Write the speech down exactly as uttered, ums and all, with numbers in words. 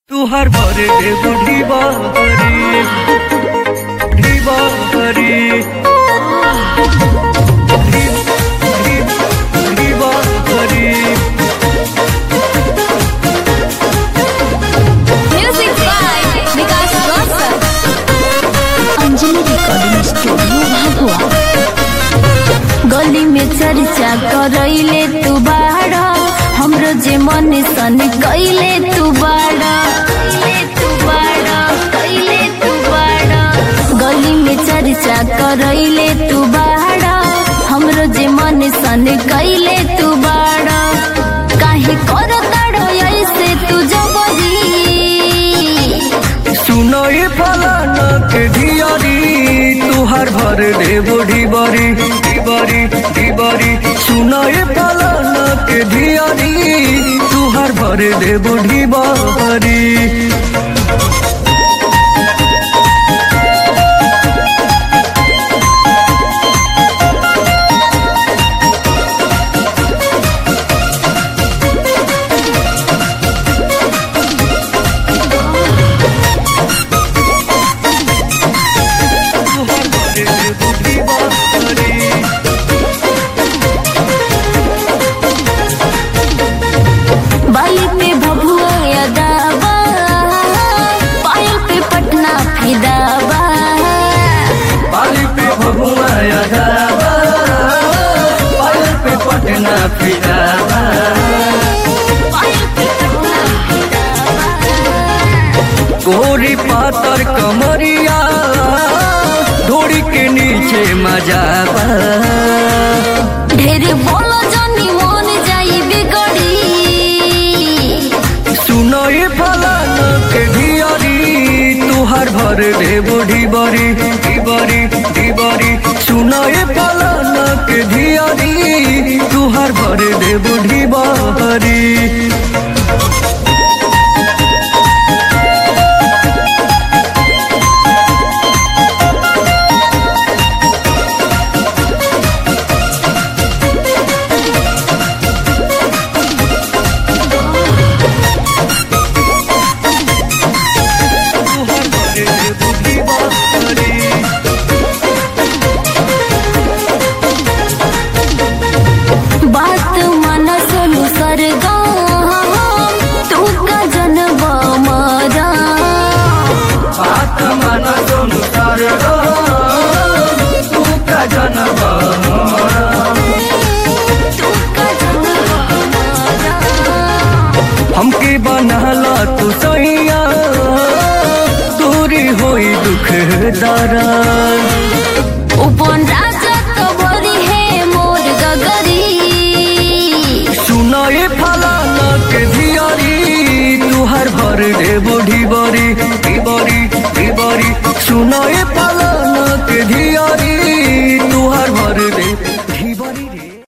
तुहार भरे बुढ़ी बहरी बुढ़ी बहरी बुढ़ी बुढ़ी बुढ़ी बहरी Music by Vikas Rosal. Anjali recording studio Bhagwa. गली में चर्चा करैले तू बाड़ा, हमरो जे मन सन कैले तू बाड़ा, तू बाड़ा, कैले तू बाड़ा। गली में चर्चा करैले तू बाड़ा, हमरो जे मन सन कैले तू बाड़ा। काहे करताड़ो ऐसे तू जबरी, सुनो ये फलाना के धियारी तुहार भर दे बुढ़ी बरी बरी बरी सुनो ये फलाना के धियारी तुहार भर दे बुढ़ी बरी बाली पे भभुआ यादाबा, पायल पे पटना फिदाबा। बाली पे भभुआ यादाबा, पायल पे पटना फिदाबा। पायल पे पटना फिदाबा। गोरी पातर कमरिया ढोड़ी के नीचे मजाबा। ढेर बोलो जानी मन जाई बिगड़ी, सुनो ये फलाना के धियारी तुहार भर दे बुढ़ी बरी बरी बरी सुनो ये फलाना के धियारी तुहार भर दे बुढ़ी बरी बात माना सोनू सरगम, तू का जनम मरा। बात माना सुन तू का जनम तू का जनम मरा। हमके बनहला तू सैया दूरी होई दुख दारा उपन राजा तो भरी है मोर गगरी, सुना ये फलाना के धियारी तुहार भर दे बुढ़ी बरी बरी बरी सुना ये फलाना के धियारी